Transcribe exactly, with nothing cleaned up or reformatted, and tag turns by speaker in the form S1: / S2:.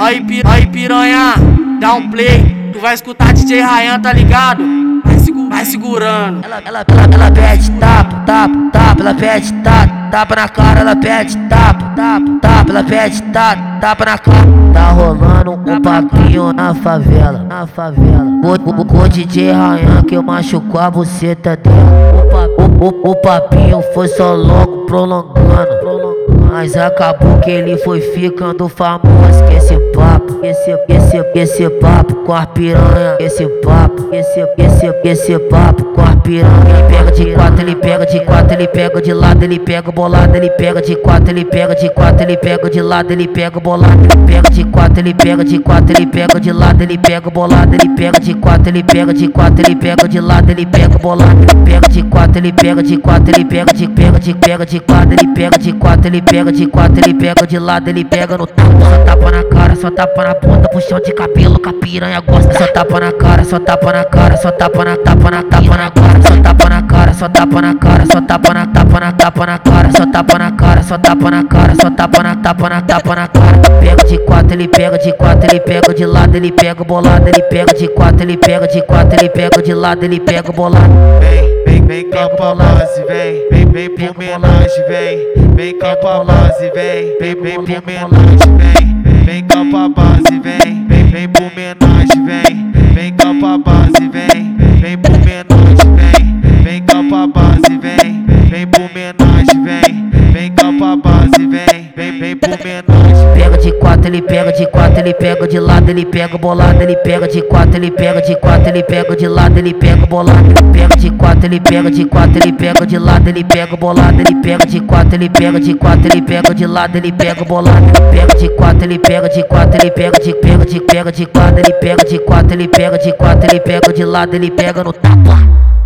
S1: Aí, pi, aí piranha, dá um play. Tu vai escutar D J Ryan, tá ligado? Vai, segu, vai segurando.
S2: Ela, ela, ela, ela pede tapa, tapa, tapa, ela pede tapa, tapa na cara, ela pede tapa, tapa, tapa, ela pede tapa, tapa na cara. Tá rolando um papinho na favela, na favela. O, o, o D J Ryan que machucou a buceta dela. O, o, o papinho foi só logo prolongando, prolongando. Mas acabou que ele foi ficando famoso. Que esse papo, esse, esse, esse papo com a piranha. Esse papo, esse, esse, esse papo com a piranha. Ele pega de quatro, ele pega de quatro, ele pega de lado, ele pega bolado, ele pega de quatro, ele pega de quatro, ele pega de lado, ele pega bolado, ele pega de quatro, ele pega de quatro, ele pega de lado, ele pega bolado, ele pega de quatro, ele pega de quatro, ele pega de lado, ele pega bolado, ele pega de quatro, ele pega de quatro, ele pega de pega de pega de quatro, ele pega de quatro, ele pega de quatro, ele pega de lado, ele pega no tapa, só tapa na cara, só tapa na bunda, puxão de cabelo, que a piranha gosta, só tapa na cara, só tapa na cara, só tapa na tapa na tapa na cara, só tapa na cara, só tapa na cara, só tapa na tapa na tapa na cara, só tapa na cara, só tapa na cara, só tapa na tapa na tapa na cara. Pega de quatro, ele pega de quatro, ele pega de lado, ele pega bolado, ele pega de quatro, ele pega de quatro, ele pega de lado, ele pega bolado.
S3: Vem, vem, vem cá pra base, vem, vem, vem pro homenagem, vem, vem cá pra base, vem, vem, vem pro homenagem, vem, vem cá pra base, vem, vem, vem pro homenagem, vem, vem cá pra base, vem, vem pro homenagem, vem, vem cá pra base, vem, vem pro homenagem, vem, vem cá pra base, vem, vem, vem pro homenagem.
S2: Pega de quatro, ele pega de quatro, ele pega de lado, ele pega bolado, ele pega de quatro, ele pega de quatro, ele pega de lado, ele pega bolado, ele pega de quatro, ele pega de quatro, ele pega de lado, ele pega bolado, ele pega de quatro, ele pega de quatro, ele pega de lado, ele pega bolado, ele pega de quatro, ele pega de quatro, ele pega de pega de pega de quatro, ele pega de quatro, ele pega de quatro, ele pega de lado, ele pega no tapa.